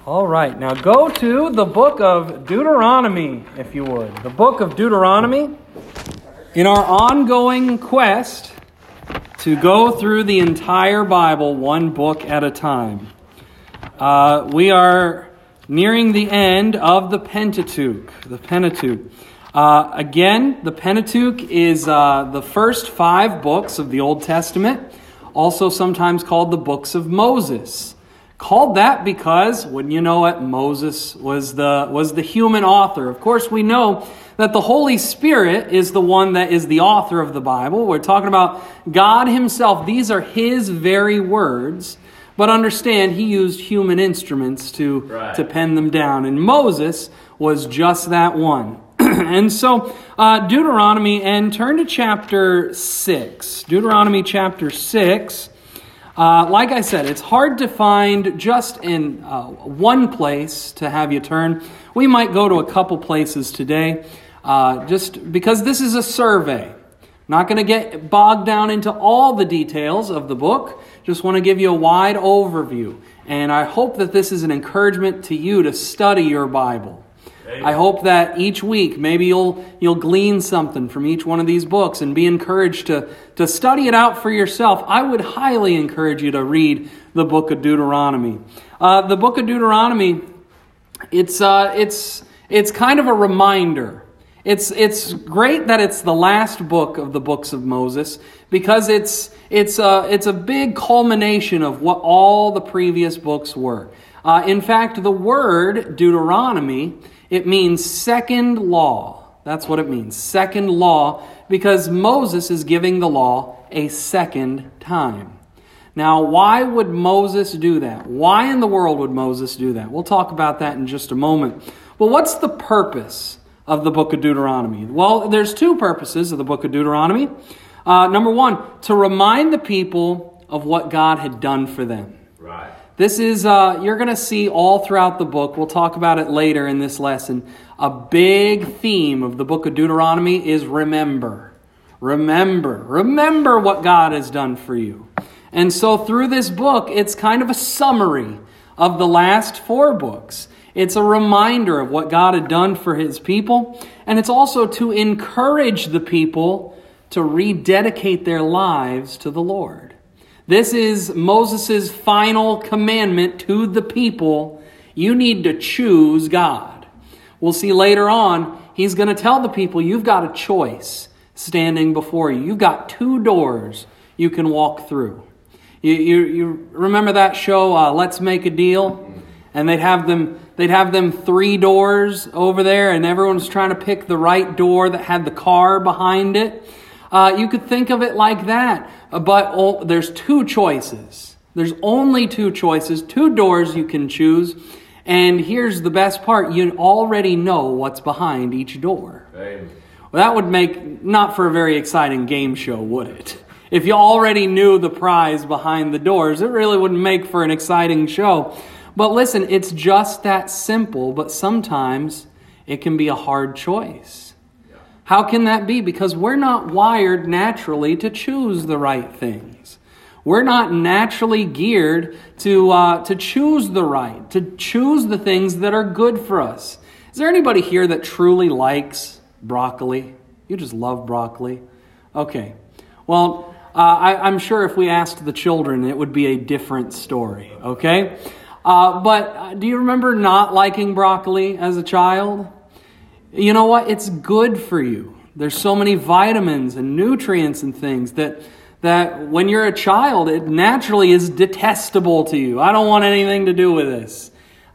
All right, now go to the book of Deuteronomy, if you would. The book of Deuteronomy. In our ongoing quest to go through the entire Bible one book at a time, we are nearing the end of the Pentateuch. Again, the Pentateuch is the first 5 books of the Old Testament, also sometimes called the books of Moses. Called that because, wouldn't you know it, Moses was the human author. Of course, we know that the Holy Spirit is the one that is the author of the Bible. We're talking about God Himself. These are His very words. But understand, He used human instruments to pen them down. And Moses was just that one. And so, Deuteronomy, and turn to chapter 6. Deuteronomy chapter 6. Like I said, it's hard to find just in one place to have you turn. We might go to a couple places today, just because this is a survey. Not going to get bogged down into all the details of the book. Just want to give you a wide overview. And I hope that this is an encouragement to you to study your Bible. I hope that each week maybe you'll glean something from each one of these books and be encouraged to study it out for yourself. I would highly encourage you to read the book of Deuteronomy. The book of Deuteronomy, it's kind of a reminder. It's great that it's the last book of the books of Moses because it's a big culmination of what all the previous books were. In fact, the word Deuteronomy, it means second law. That's what it means, second law, because Moses is giving the law a second time. Now, why would Moses do that? Why in the world would Moses do that? We'll talk about that in just a moment. But what's the purpose of the book of Deuteronomy? Well, there's 2 purposes of the book of Deuteronomy. Number 1, to remind the people of what God had done for them. Right. This is, you're going to see all throughout the book, we'll talk about it later in this lesson, a big theme of the book of Deuteronomy is remember. Remember what God has done for you. And so through this book, it's kind of a summary of the last 4 books. It's a reminder of what God had done for His people, and it's also to encourage the people to rededicate their lives to the Lord. This is Moses' final commandment to the people. You need to choose God. We'll see later on, he's going to tell the people, you've got a choice standing before you. You've got 2 doors you can walk through. You remember that show, Let's Make a Deal? And they'd have them 3 doors over there, and everyone's trying to pick the right door that had the car behind it. You could think of it like that. But there's 2 choices. There's only 2 choices, 2 doors you can choose. And here's the best part. You already know what's behind each door. Amen. Well, that would make not for a very exciting game show, would it? If you already knew the prize behind the doors, it really wouldn't make for an exciting show. But listen, it's just that simple, but sometimes it can be a hard choice. How can that be? Because we're not wired naturally to choose the right things. We're not naturally geared to choose the right, to choose the things that are good for us. Is there anybody here that truly likes broccoli? You just love broccoli? Okay. Well, I'm sure if we asked the children, it would be a different story, okay? But do you remember not liking broccoli as a child? You know what? It's good for you. There's so many vitamins and nutrients and things that when you're a child, it naturally is detestable to you. I don't want anything to do with this.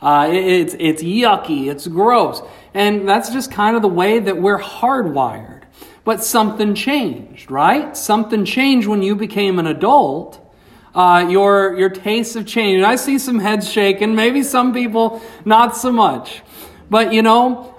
It's yucky. It's gross. And that's just kind of the way that we're hardwired. But something changed, right? Something changed when you became an adult. Your tastes have changed. I see some heads shaking. Maybe some people not so much. But you know,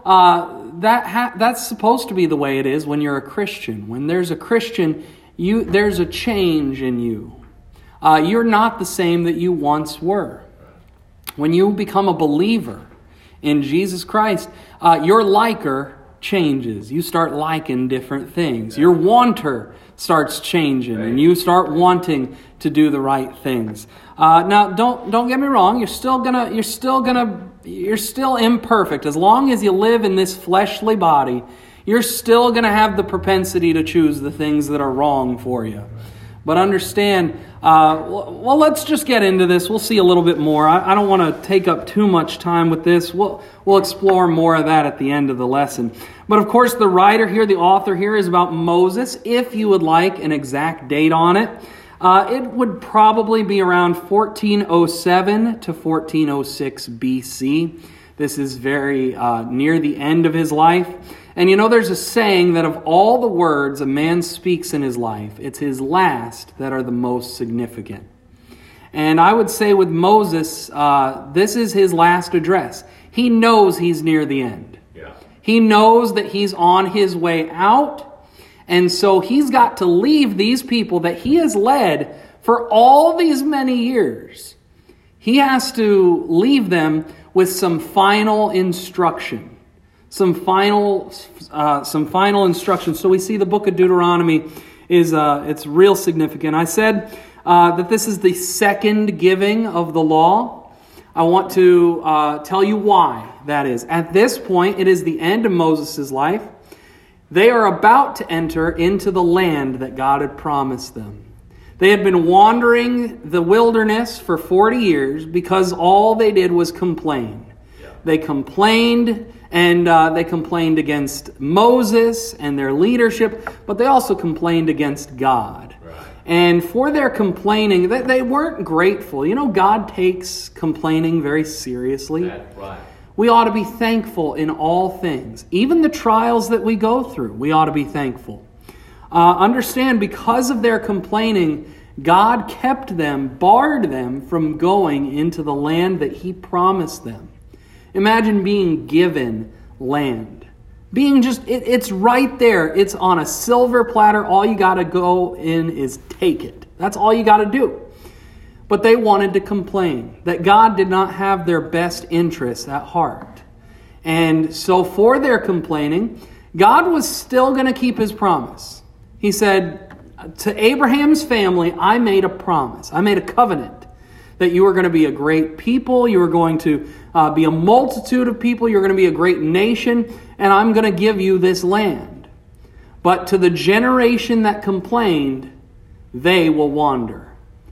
that's supposed to be the way it is when you're a Christian. When there's a Christian, there's a change in you. You're not the same that you once were. When you become a believer in Jesus Christ, you're liker changes. You start liking different things. Your wanter starts changing, and you start wanting to do the right things. Now, don't get me wrong. You're still imperfect. As long as you live in this fleshly body, you're still going to have the propensity to choose the things that are wrong for you. But understand, well, let's just get into this. We'll see a little bit more. I don't want to take up too much time with this. We'll explore more of that at the end of the lesson. But of course, the writer here, the author here, is about Moses. If you would like an exact date on it, it would probably be around 1407 to 1406 BC. This is very near the end of his life. And you know, there's a saying that of all the words a man speaks in his life, it's his last that are the most significant. And I would say with Moses, this is his last address. He knows he's near the end. Yeah. He knows that he's on his way out. And so he's got to leave these people that he has led for all these many years. He has to leave them with some final instruction. Some final instructions. So we see the book of Deuteronomy is it's real significant. I said that this is the second giving of the law. I want to tell you why that is. At this point, it is the end of Moses' life. They are about to enter into the land that God had promised them. They had been wandering the wilderness for 40 years because all they did was complain. Yeah. They complained. And they complained against Moses and their leadership, but they also complained against God. Right. And for their complaining, they weren't grateful. You know, God takes complaining very seriously. That's right. We ought to be thankful in all things. Even the trials that we go through, we ought to be thankful. Understand, because of their complaining, God kept them, barred them from going into the land that He promised them. Imagine being given land. It's right there. It's on a silver platter. All you got to go in is take it. That's all you got to do. But they wanted to complain that God did not have their best interests at heart. And so for their complaining, God was still going to keep His promise. He said, to Abraham's family, I made a promise. I made a covenant that you were going to be a great people. You were going to be a multitude of people. You're going to be a great nation. And I'm going to give you this land. But to the generation that complained, they will wander.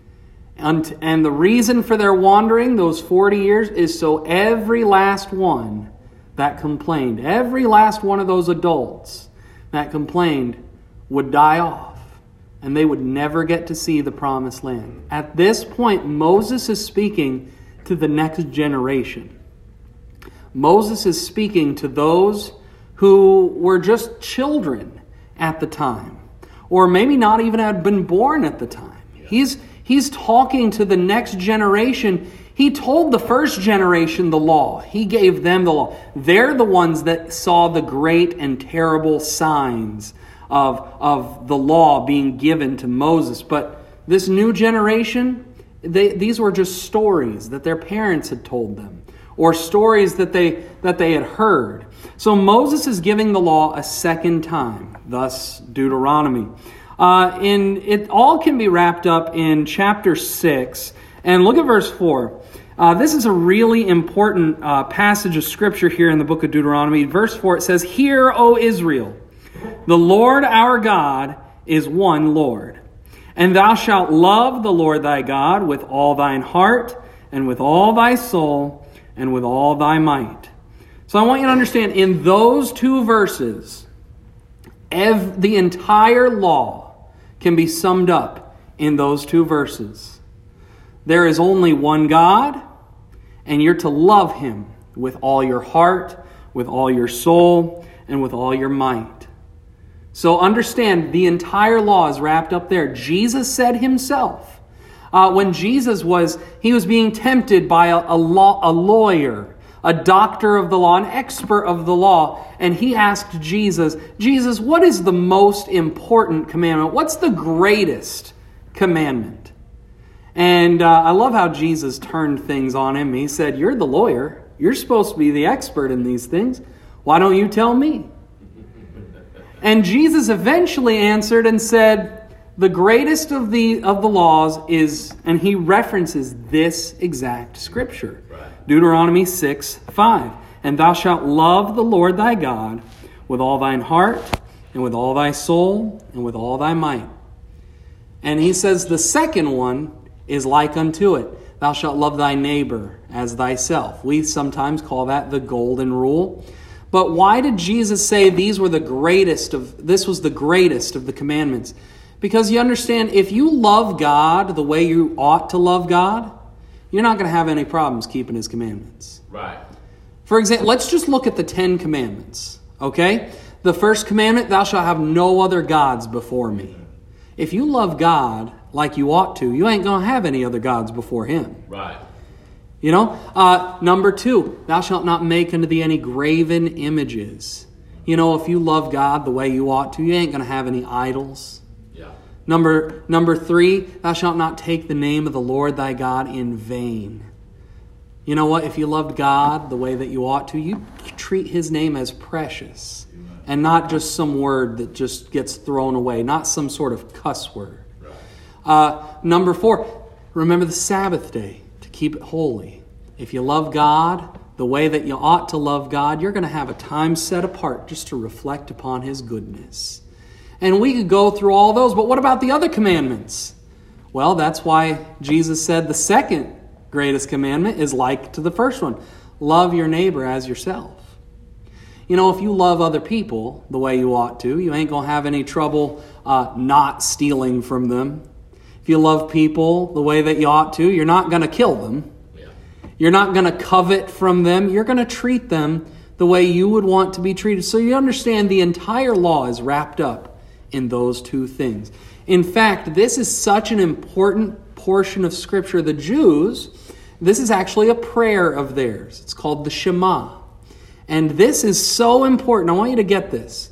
And the reason for their wandering, those 40 years, is so every last one that complained, every last one of those adults that complained would die off. And they would never get to see the promised land. At this point, Moses is speaking to the next generation. Moses is speaking to those who were just children at the time, or maybe not even had been born at the time. He's talking to the next generation. He told the first generation the law. He gave them the law. They're the ones that saw the great and terrible signs of the law being given to Moses. But this new generation, these were just stories that their parents had told them, or stories that they had heard. So Moses is giving the law a second time, thus Deuteronomy. It all can be wrapped up in chapter 6. And look at verse 4. This is a really important passage of Scripture here in the book of Deuteronomy. Verse 4, it says, "Hear, O Israel, the Lord our God is one Lord. And thou shalt love the Lord thy God with all thine heart, and with all thy soul, and with all thy might." So I want you to understand, in those two verses, the entire law can be summed up in those two verses. There is only one God, and you're to love Him with all your heart, with all your soul, and with all your might. So understand, the entire law is wrapped up there. Jesus said Himself, when Jesus was being tempted by a lawyer, a doctor of the law, an expert of the law, and he asked Jesus, what is the most important commandment? What's the greatest commandment? And I love how Jesus turned things on him. He said, you're the lawyer. You're supposed to be the expert in these things. Why don't you tell me? And Jesus eventually answered and said, the greatest of the laws is, and he references this exact scripture. Right. Deuteronomy 6:5. And thou shalt love the Lord thy God with all thine heart, and with all thy soul, and with all thy might. And he says the second one is like unto it. Thou shalt love thy neighbor as thyself. We sometimes call that the golden rule. But why did Jesus say this was the greatest of the commandments? Because you understand, if you love God the way you ought to love God, you're not going to have any problems keeping his commandments. Right. For example, let's just look at the 10 commandments, okay? The first commandment, thou shalt have no other gods before me. If you love God like you ought to, you ain't going to have any other gods before him. Right. You know, number 2, thou shalt not make unto thee any graven images. You know, if you love God the way you ought to, you ain't going to have any idols. Yeah. Number 3, thou shalt not take the name of the Lord thy God in vain. You know what? If you loved God the way that you ought to, you treat his name as precious. Amen. And not just some word that just gets thrown away, not some sort of cuss word. Right. Number 4, remember the Sabbath day. Keep it holy. If you love God the way that you ought to love God, you're going to have a time set apart just to reflect upon his goodness. And we could go through all those, but what about the other commandments? Well, that's why Jesus said the second greatest commandment is like to the first one. Love your neighbor as yourself. You know, if you love other people the way you ought to, you ain't going to have any trouble not stealing from them. If you love people the way that you ought to, you're not going to kill them. Yeah. You're not going to covet from them. You're going to treat them the way you would want to be treated. So you understand the entire law is wrapped up in those 2 things. In fact, this is such an important portion of Scripture. The Jews, this is actually a prayer of theirs. It's called the Shema. And this is so important. I want you to get this.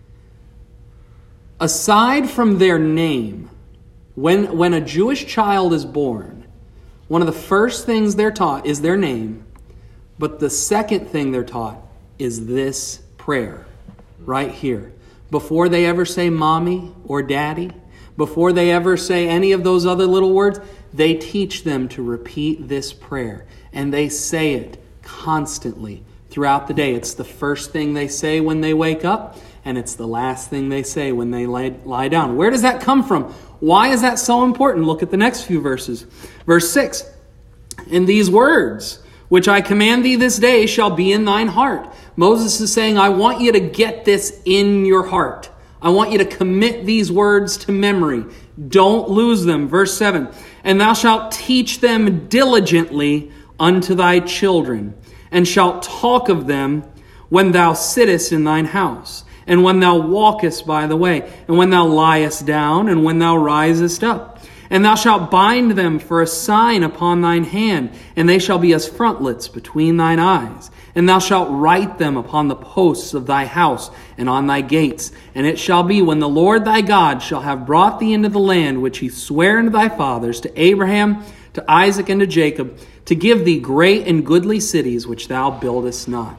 Aside from their name, when a Jewish child is born, one of the first things they're taught is their name, but the second thing they're taught is this prayer right here. Before they ever say mommy or daddy, before they ever say any of those other little words, they teach them to repeat this prayer. And they say it constantly throughout the day. It's the first thing they say when they wake up, and it's the last thing they say when they lie down. Where does that come from? Why is that so important? Look at the next few verses. Verse 6. And these words, which I command thee this day, shall be in thine heart. Moses is saying, I want you to get this in your heart. I want you to commit these words to memory. Don't lose them. Verse 7. And thou shalt teach them diligently unto thy children, and shalt talk of them when thou sittest in thine house, and when thou walkest by the way, and when thou liest down, and when thou risest up. And thou shalt bind them for a sign upon thine hand, and they shall be as frontlets between thine eyes. And thou shalt write them upon the posts of thy house and on thy gates. And it shall be, when the Lord thy God shall have brought thee into the land which he sware unto thy fathers, to Abraham, to Isaac, and to Jacob, to give thee great and goodly cities which thou buildest not.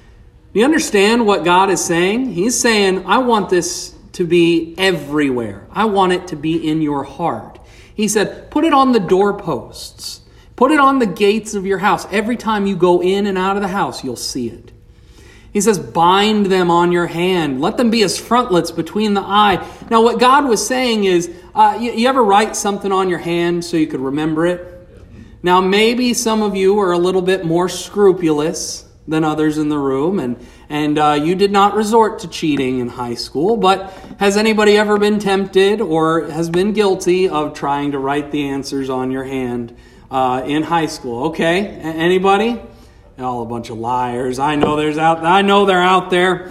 Do you understand what God is saying? He's saying, I want this to be everywhere. I want it to be in your heart. He said, put it on the doorposts. Put it on the gates of your house. Every time you go in and out of the house, you'll see it. He says, bind them on your hand. Let them be as frontlets between the eye. Now, what God was saying is, you ever write something on your hand so you could remember it? Now, maybe some of you are a little bit more scrupulous than others in the room, and you did not resort to cheating in high school, but has anybody ever been tempted or has been guilty of trying to write the answers on your hand in high school? Okay, anybody? All a bunch of liars. I know they're out there.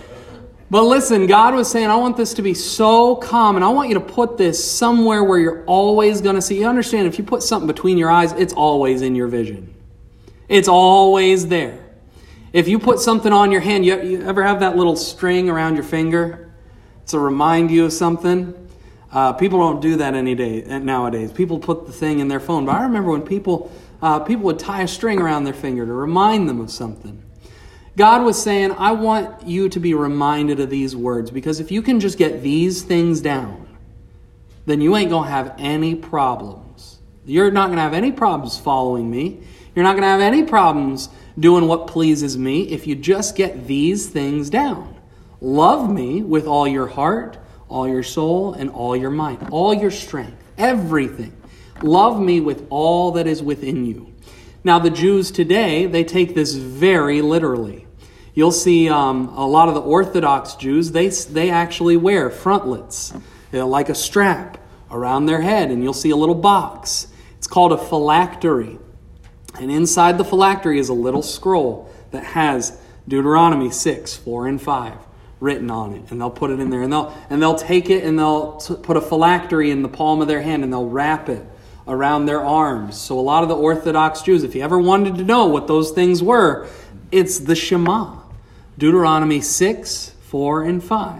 But listen, God was saying, I want this to be so common. I want you to put this somewhere where you're always going to see. You understand, if you put something between your eyes, it's always in your vision. It's always there. If you put something on your hand, you ever have that little string around your finger to remind you of something? People don't do that nowadays. People put the thing in their phone. But I remember when people would tie a string around their finger to remind them of something. God was saying, I want you to be reminded of these words, because if you can just get these things down, then you ain't going to have any problems. You're not going to have any problems following me. You're not going to have any problems doing what pleases me if you just get these things down. Love me with all your heart, all your soul, and all your mind, all your strength, everything. Love me with all that is within you. Now, the Jews today, they take this very literally. You'll see a lot of the Orthodox Jews, they actually wear frontlets, like a strap around their head, and you'll see a little box. It's called a phylactery. And inside the phylactery is a little scroll that has Deuteronomy 6, 4, and 5 written on it. And they'll put it in there. And they'll take it and they'll put a phylactery in the palm of their hand and they'll wrap it around their arms. So a lot of the Orthodox Jews, if you ever wanted to know what those things were, it's the Shema. Deuteronomy 6, 4, and 5.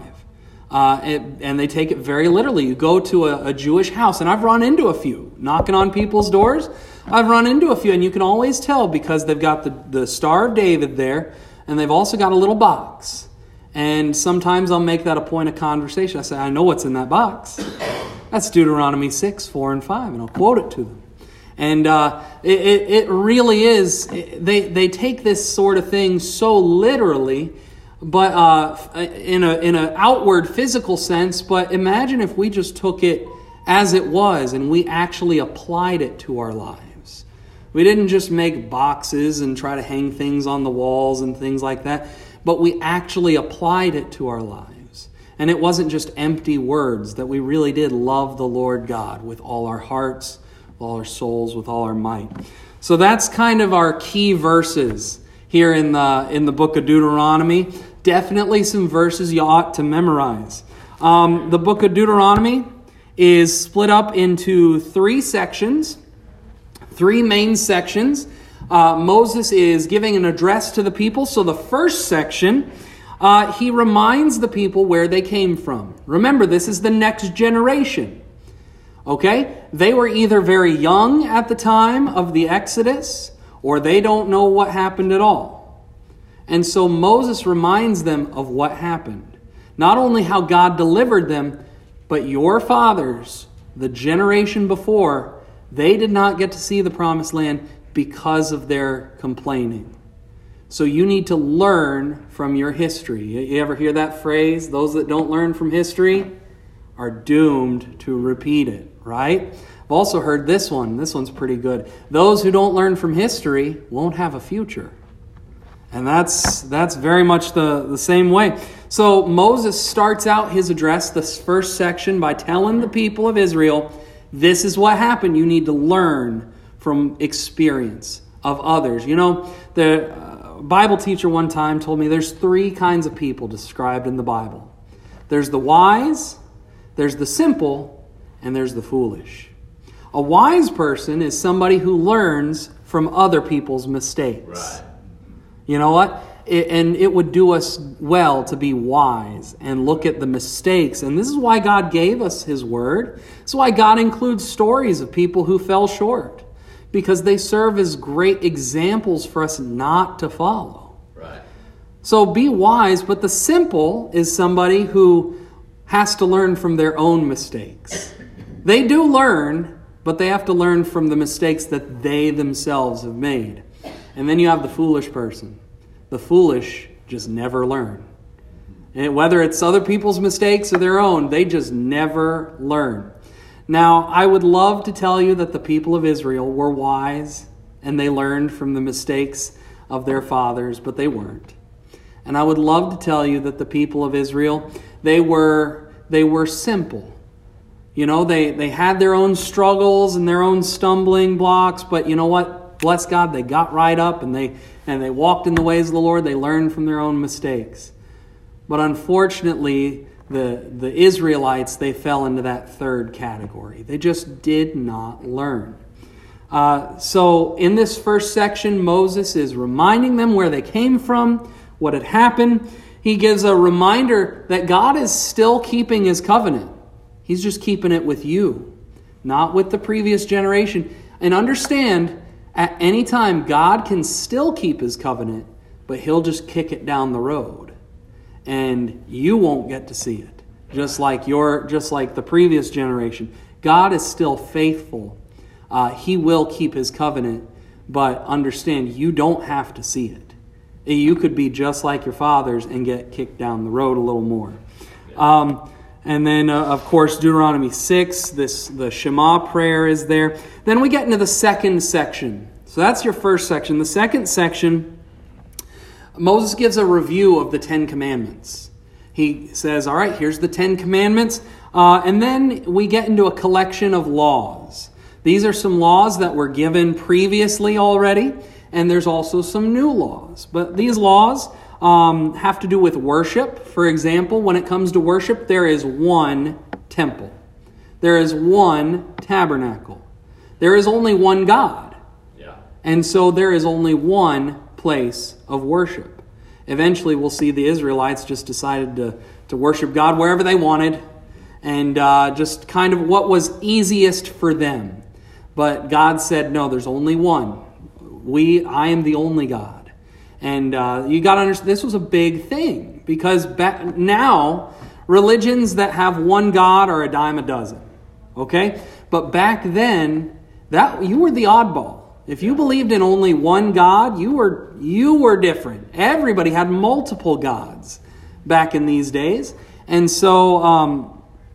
And they take it very literally. You go to a Jewish house, and I've run into a few, knocking on people's doors. I've run into a few, and you can always tell because they've got the Star of David there, and they've also got a little box. And sometimes I'll make that a point of conversation. I say, I know what's in that box. That's Deuteronomy 6, 4, and 5, and I'll quote it to them. And it really is, they take this sort of thing so literally, but in an outward physical sense. But imagine if we just took it as it was and we actually applied it to our lives. We didn't just make boxes and try to hang things on the walls and things like that, but we actually applied it to our lives. And it wasn't just empty words, that we really did love the Lord God with all our hearts, with all our souls, with all our might. So that's kind of our key verses here in the book of Deuteronomy. Definitely some verses you ought to memorize. The book of Deuteronomy is split up into three sections, three main sections. Moses is giving an address to the people. So the first section, he reminds the people where they came from. Remember, this is the next generation. Okay? They were either very young at the time of the Exodus, or they don't know what happened at all. And so Moses reminds them of what happened. Not only how God delivered them, but your fathers, the generation before, they did not get to see the promised land because of their complaining. So you need to learn from your history. You ever hear that phrase? Those that don't learn from history are doomed to repeat it, right? I've also heard this one. This one's pretty good. Those who don't learn from history won't have a future. And that's very much the same way. So Moses starts out his address, this first section, by telling the people of Israel, this is what happened. You need to learn from experience of others. You know, the Bible teacher one time told me there's three kinds of people described in the Bible. There's the wise, there's the simple, and there's the foolish. A wise person is somebody who learns from other people's mistakes. Right. You know what? It would do us well to be wise and look at the mistakes. And this is why God gave us His Word. This is why God includes stories of people who fell short. Because they serve as great examples for us not to follow. Right. So be wise, but the simple is somebody who has to learn from their own mistakes. They do learn, but they have to learn from the mistakes that they themselves have made. And then you have the foolish person. The foolish just never learn. And whether it's other people's mistakes or their own, they just never learn. Now, I would love to tell you that the people of Israel were wise and they learned from the mistakes of their fathers, but they weren't. And I would love to tell you that the people of Israel, they were simple. You know, they had their own struggles and their own stumbling blocks, but you know what? Bless God, they got right up and they walked in the ways of the Lord. They learned from their own mistakes. But unfortunately, the Israelites, they fell into that third category. They just did not learn. So in this first section, Moses is reminding them where they came from, what had happened. He gives a reminder that God is still keeping His covenant. He's just keeping it with you, not with the previous generation. And understand, at any time, God can still keep His covenant, but he'll just kick it down the road. And you won't get to see it. Just like the previous generation. God is still faithful. He will keep his covenant, but understand you don't have to see it. You could be just like your fathers and get kicked down the road a little more. And then, of course, Deuteronomy 6, the Shema prayer is there. Then we get into the second section. So that's your first section. The second section, Moses gives a review of the Ten Commandments. He says, all right, here's the Ten Commandments. And then we get into a collection of laws. These are some laws that were given previously already, and there's also some new laws. But these laws have to do with worship. For example, when it comes to worship, there is one temple. There is one tabernacle. There is only one God. Yeah. And so there is only one place of worship. Eventually, we'll see the Israelites just decided to worship God wherever they wanted, and just kind of what was easiest for them. But God said, no, there's only one. I am the only God. And you got to understand, this was a big thing. Because now, religions that have one God are a dime a dozen. Okay? But back then, you were the oddball. If you believed in only one God, you were different. Everybody had multiple gods back in these days. And so...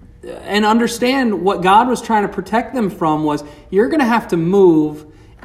and understand what God was trying to protect them from was you're going to have to move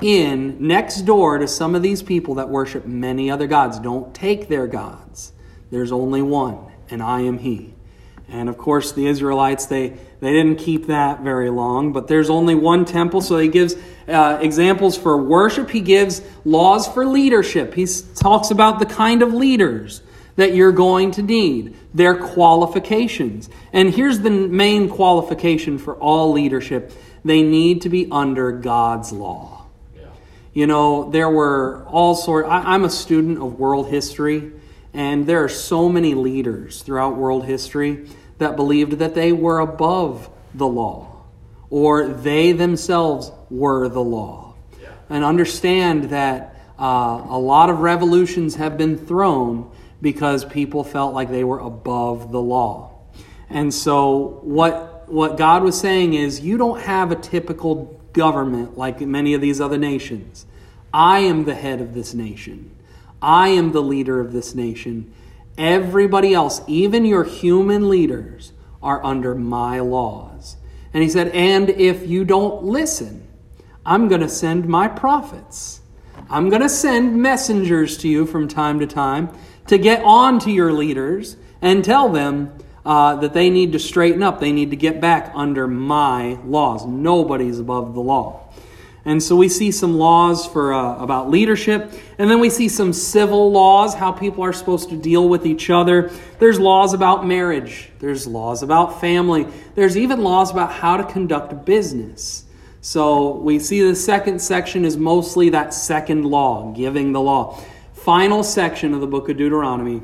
in next door to some of these people that worship many other gods. Don't take their gods. There's only one, and I am He. And of course, the Israelites, they didn't keep that very long, but there's only one temple, so He gives examples for worship. He gives laws for leadership. He talks about the kind of leaders that you're going to need, their qualifications. And here's the main qualification for all leadership. They need to be under God's law. Yeah. You know, there were all sorts... I'm a student of world history, and there are so many leaders throughout world history that believed that they were above the law, or they themselves were the law. Yeah. And understand that a lot of revolutions have been thrown because people felt like they were above the law. And so what God was saying is, you don't have a typical government like many of these other nations. I am the head of this nation. I am the leader of this nation. Everybody else, even your human leaders, are under my laws. And He said, and if you don't listen, I'm going to send my prophets. I'm going to send messengers to you from time to time to get on to your leaders and tell them that they need to straighten up. They need to get back under my laws. Nobody's above the law. And so we see some laws for about leadership. And then we see some civil laws, how people are supposed to deal with each other. There's laws about marriage. There's laws about family. There's even laws about how to conduct business. So we see the second section is mostly that second law, giving the law. Final section of the book of Deuteronomy.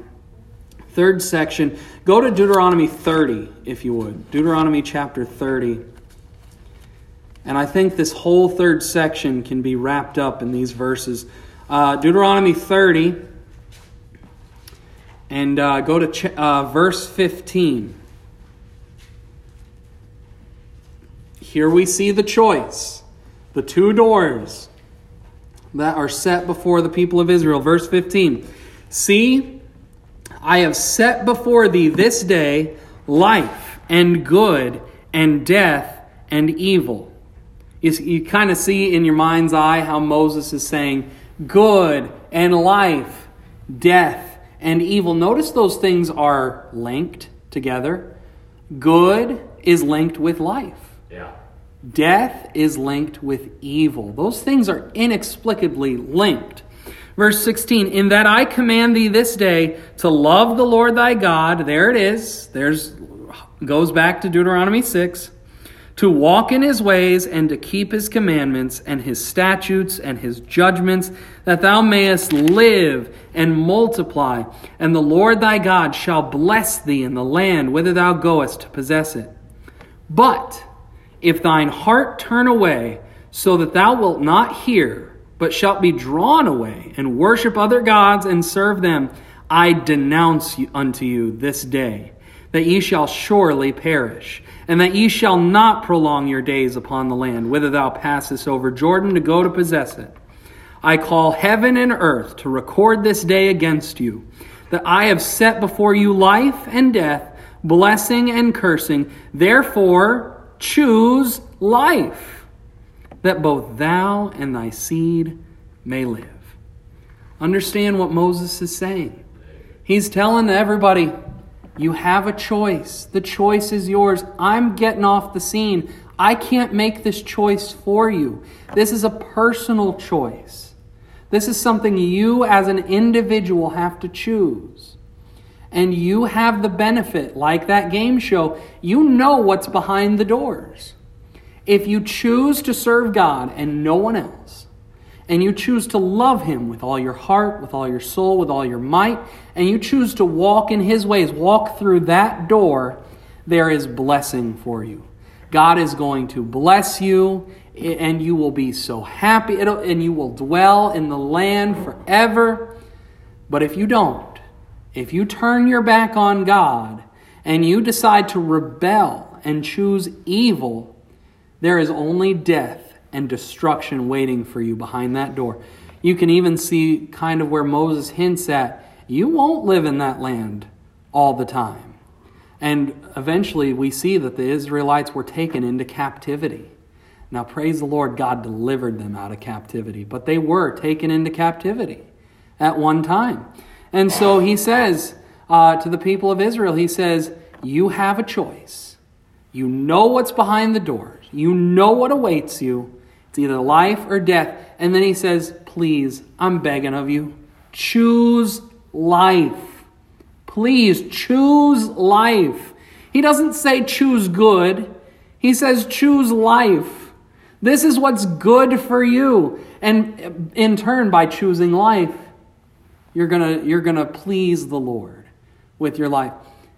Third section. Go to Deuteronomy 30, if you would. Deuteronomy chapter 30. And I think this whole third section can be wrapped up in these verses. Deuteronomy 30. And go to verse 15. Here we see the choice. The two doors that are set before the people of Israel. Verse 15. See, I have set before thee this day life and good and death and evil. You kind of see in your mind's eye how Moses is saying good and life, death and evil. Notice those things are linked together. Good is linked with life. Yeah. Death is linked with evil. Those things are inexplicably linked. Verse 16, in that I command thee this day to love the Lord thy God. There it is. Goes back to Deuteronomy 6. To walk in His ways and to keep His commandments and His statutes and His judgments, that thou mayest live and multiply. And the Lord thy God shall bless thee in the land whither thou goest to possess it. But if thine heart turn away, so that thou wilt not hear, but shalt be drawn away, and worship other gods, and serve them, I denounce unto you this day, that ye shall surely perish, and that ye shall not prolong your days upon the land, whither thou passest over Jordan to go to possess it. I call heaven and earth to record this day against you, that I have set before you life and death, blessing and cursing. Therefore choose life, that both thou and thy seed may live. Understand what Moses is saying. He's telling everybody, you have a choice. The choice is yours. I'm getting off the scene. I can't make this choice for you. This is a personal choice. This is something you as an individual have to choose. And you have the benefit, like that game show, you know what's behind the doors. If you choose to serve God and no one else, and you choose to love Him with all your heart, with all your soul, with all your might, and you choose to walk in His ways, walk through that door, there is blessing for you. God is going to bless you, and you will be so happy, and you will dwell in the land forever. But if you don't, if you turn your back on God, and you decide to rebel and choose evil, there is only death and destruction waiting for you behind that door. You can even see kind of where Moses hints at, you won't live in that land all the time. And eventually we see that the Israelites were taken into captivity. Now praise the Lord, God delivered them out of captivity, but they were taken into captivity at one time. And so he says to the people of Israel, he says, you have a choice. You know what's behind the doors. You know what awaits you. It's either life or death. And then he says, please, I'm begging of you, choose life. Please choose life. He doesn't say choose good. He says choose life. This is what's good for you. And in turn, by choosing life, you're gonna please the Lord with your life.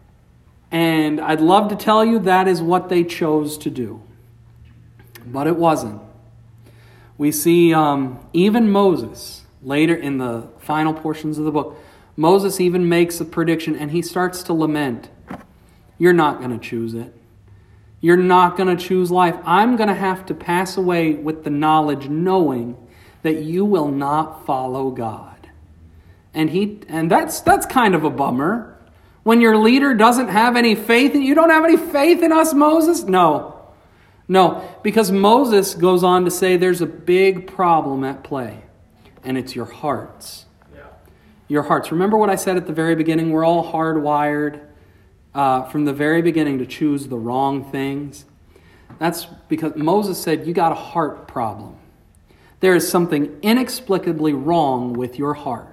And I'd love to tell you that is what they chose to do. But it wasn't. We see even Moses, later in the final portions of the book, Moses even makes a prediction and he starts to lament. You're not going to choose it. You're not going to choose life. I'm going to have to pass away with the knowledge, knowing that you will not follow God. And that's kind of a bummer. When your leader doesn't have any faith, you don't have any faith in us, Moses? No, because Moses goes on to say there's a big problem at play, and it's your hearts. Yeah. Your hearts. Remember what I said at the very beginning? We're all hardwired from the very beginning to choose the wrong things. That's because Moses said, you got a heart problem. There is something inexplicably wrong with your heart.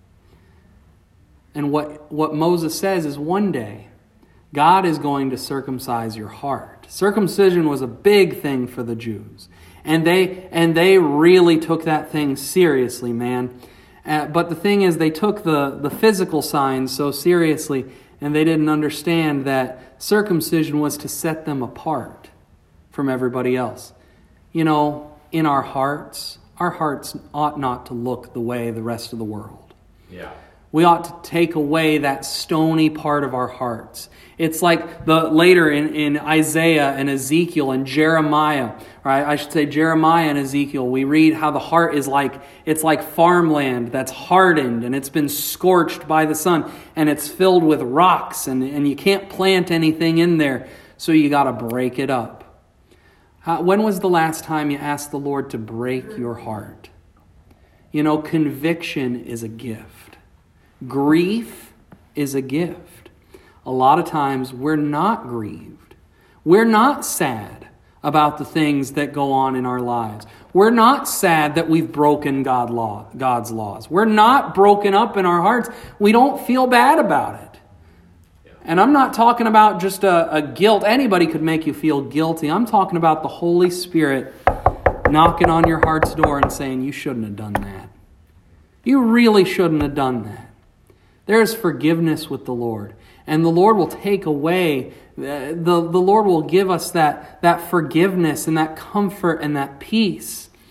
And what Moses says is one day, God is going to circumcise your heart. Circumcision was a big thing for the Jews. And they really took that thing seriously, man. But the thing is, they took the physical signs so seriously, and they didn't understand that circumcision was to set them apart from everybody else. You know, in our hearts ought not to look the way the rest of the world. Yeah. We ought to take away that stony part of our hearts. It's like later in Isaiah and Ezekiel and Jeremiah, right? I should say Jeremiah and Ezekiel, we read how the heart is it's like farmland that's hardened and it's been scorched by the sun and it's filled with rocks and you can't plant anything in there, so you got to break it up. When was the last time you asked the Lord to break your heart? You know, conviction is a gift. Grief is a gift. A lot of times we're not grieved. We're not sad about the things that go on in our lives. We're not sad that we've broken God's laws. We're not broken up in our hearts. We don't feel bad about it. And I'm not talking about just a guilt. Anybody could make you feel guilty. I'm talking about the Holy Spirit knocking on your heart's door and saying, you shouldn't have done that. You really shouldn't have done that. There is forgiveness with the Lord. And the Lord will take away, the Lord will give us that forgiveness and that comfort and that peace.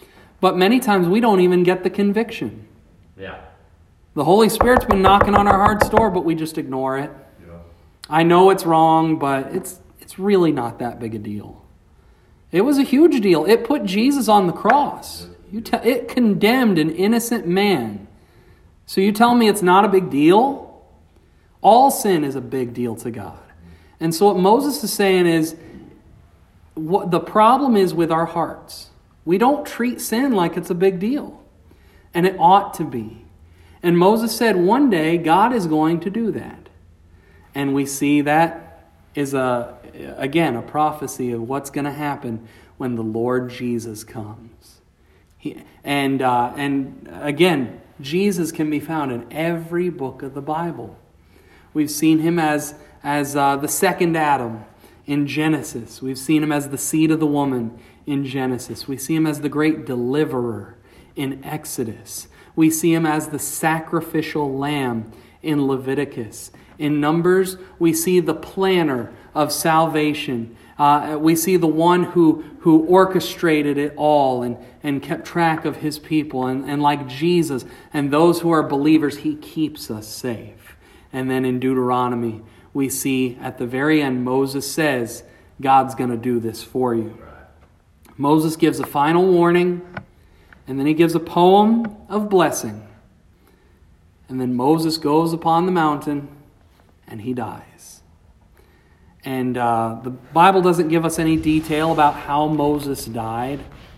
But many times we don't even get the conviction. Yeah. The Holy Spirit's been knocking on our heart's door, but we just ignore it. Yeah. I know it's wrong, but it's really not that big a deal. It was a huge deal. It put Jesus on the cross. It condemned an innocent man. So you tell me it's not a big deal? All sin is a big deal to God. And so what Moses is saying is, what the problem is with our hearts. We don't treat sin like it's a big deal. And it ought to be. And Moses said one day God is going to do that. And we see that is again a prophecy of what's going to happen when the Lord Jesus comes. And again, Jesus can be found in every book of the Bible. We've seen him as the second Adam in Genesis. We've seen him as the seed of the woman in Genesis. We see him as the great deliverer in Exodus. We see him as the sacrificial lamb in Leviticus. In Numbers, we see the planner of salvation. We see the one who orchestrated it all and kept track of his people. And like Jesus and those who are believers, he keeps us safe. And then in Deuteronomy, we see at the very end, Moses says, God's going to do this for you. Moses gives a final warning, and then he gives a poem of blessing. And then Moses goes upon the mountain, and he dies. And the Bible doesn't give us any detail about how Moses died.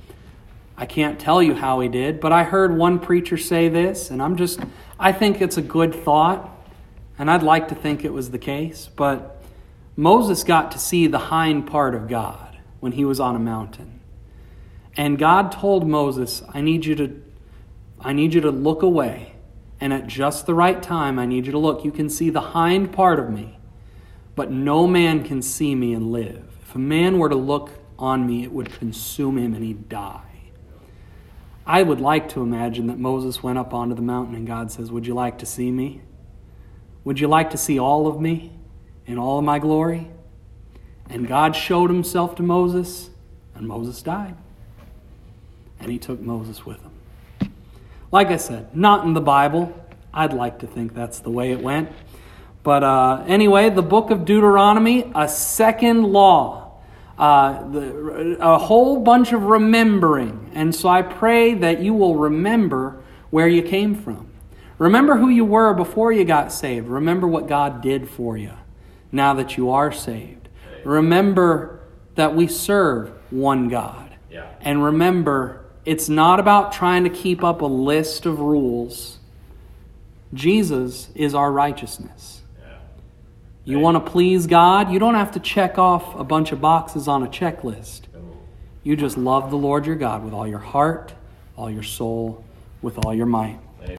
I can't tell you how he did, but I heard one preacher say this, and I think it's a good thought, and I'd like to think it was the case, but Moses got to see the hind part of God when he was on a mountain. And God told Moses, I need you to look away. And at just the right time, I need you to look. You can see the hind part of me, but no man can see me and live. If a man were to look on me, it would consume him and he'd die. I would like to imagine that Moses went up onto the mountain and God says, would you like to see me? Would you like to see all of me in all of my glory? And God showed himself to Moses, and Moses died. And he took Moses with him. Like I said, not in the Bible. I'd like to think that's the way it went. But anyway, the book of Deuteronomy, a second law. A whole bunch of remembering. And so I pray that you will remember where you came from. Remember who you were before you got saved. Remember what God did for you now that you are saved. Remember that we serve one God. Yeah. And remember, it's not about trying to keep up a list of rules. Jesus is our righteousness. Yeah. You want to please God? You don't have to check off a bunch of boxes on a checklist. You just love the Lord your God with all your heart, all your soul, with all your might.